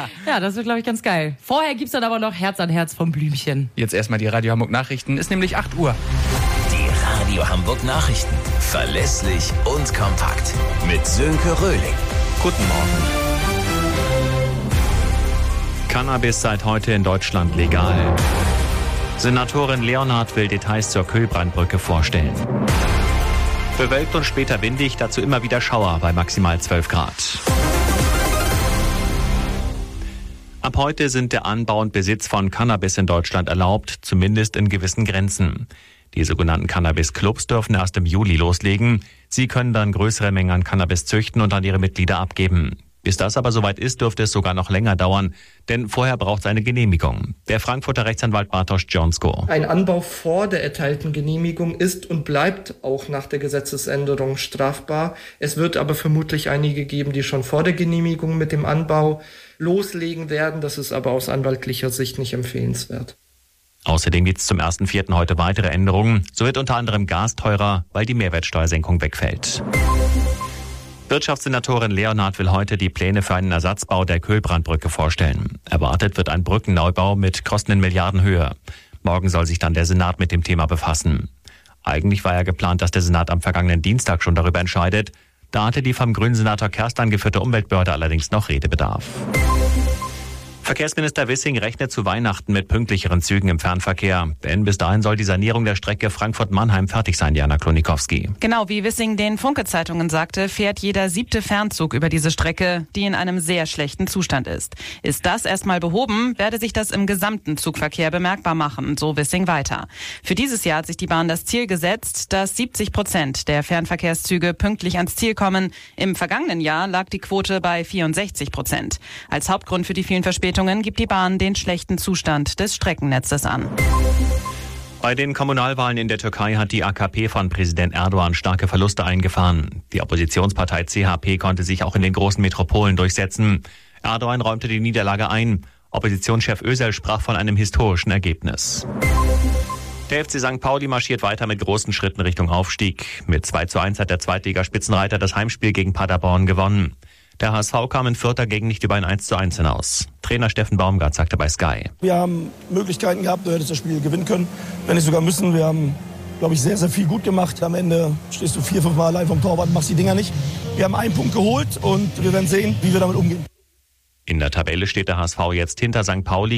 Ja, das wird, glaube ich, ganz geil. Vorher gibt's dann aber noch Herz an Herz vom Blümchen. Jetzt erstmal die Radio Hamburg Nachrichten. Ist nämlich 8 Uhr. Die Radio Hamburg Nachrichten. Verlässlich und kompakt. Mit Sönke Röhling. Guten Morgen. Cannabis seit heute in Deutschland legal. Senatorin Leonhardt will Details zur Kühlbrandbrücke vorstellen. Bewölkt und später windig, dazu immer wieder Schauer bei maximal 12 Grad. Ab heute sind der Anbau und Besitz von Cannabis in Deutschland erlaubt, zumindest in gewissen Grenzen. Die sogenannten Cannabis-Clubs dürfen erst im Juli loslegen. Sie können dann größere Mengen an Cannabis züchten und an ihre Mitglieder abgeben. Bis das aber soweit ist, dürfte es sogar noch länger dauern, denn vorher braucht es eine Genehmigung. Der Frankfurter Rechtsanwalt Bartosz Djonsko. Ein Anbau vor der erteilten Genehmigung ist und bleibt auch nach der Gesetzesänderung strafbar. Es wird aber vermutlich einige geben, die schon vor der Genehmigung mit dem Anbau loslegen werden. Das ist aber aus anwaltlicher Sicht nicht empfehlenswert. Außerdem gibt es zum 1.4. heute weitere Änderungen. So wird unter anderem Gas teurer, weil die Mehrwertsteuersenkung wegfällt. Wirtschaftssenatorin Leonhardt will heute die Pläne für einen Ersatzbau der Kühlbrandbrücke vorstellen. Erwartet wird ein Brückenneubau mit Kosten in Milliardenhöhe. Morgen soll sich dann der Senat mit dem Thema befassen. Eigentlich war ja geplant, dass der Senat am vergangenen Dienstag schon darüber entscheidet. Da hatte die vom grünen Senator Kerst angeführte Umweltbehörde allerdings noch Redebedarf. Verkehrsminister Wissing rechnet zu Weihnachten mit pünktlicheren Zügen im Fernverkehr. Denn bis dahin soll die Sanierung der Strecke Frankfurt-Mannheim fertig sein, Jana Klonikowski. Genau, wie Wissing den Funke-Zeitungen sagte, fährt jeder 7. Fernzug über diese Strecke, die in einem sehr schlechten Zustand ist. Ist das erstmal behoben, werde sich das im gesamten Zugverkehr bemerkbar machen, so Wissing weiter. Für dieses Jahr hat sich die Bahn das Ziel gesetzt, dass 70% der Fernverkehrszüge pünktlich ans Ziel kommen. Im vergangenen Jahr lag die Quote bei 64%. Als Hauptgrund für die vielen Verspätungen gibt die Bahn den schlechten Zustand des Streckennetzes an. Bei den Kommunalwahlen in der Türkei hat die AKP von Präsident Erdogan starke Verluste eingefahren. Die Oppositionspartei CHP konnte sich auch in den großen Metropolen durchsetzen. Erdogan räumte die Niederlage ein. Oppositionschef Özal sprach von einem historischen Ergebnis. Der FC St. Pauli marschiert weiter mit großen Schritten Richtung Aufstieg. Mit 2:1 hat der Zweitligaspitzenreiter das Heimspiel gegen Paderborn gewonnen. Der HSV kam in Vierter gegen nicht über ein 1:1 hinaus. Trainer Steffen Baumgart sagte bei Sky: Wir haben Möglichkeiten gehabt, du hättest das Spiel gewinnen können, wenn nicht sogar müssen. Wir haben, glaube ich, sehr, sehr viel gut gemacht. Am Ende stehst du 4-5 Mal allein vom Torwart und machst die Dinger nicht. Wir haben einen Punkt geholt und wir werden sehen, wie wir damit umgehen. In der Tabelle steht der HSV jetzt hinter St. Pauli.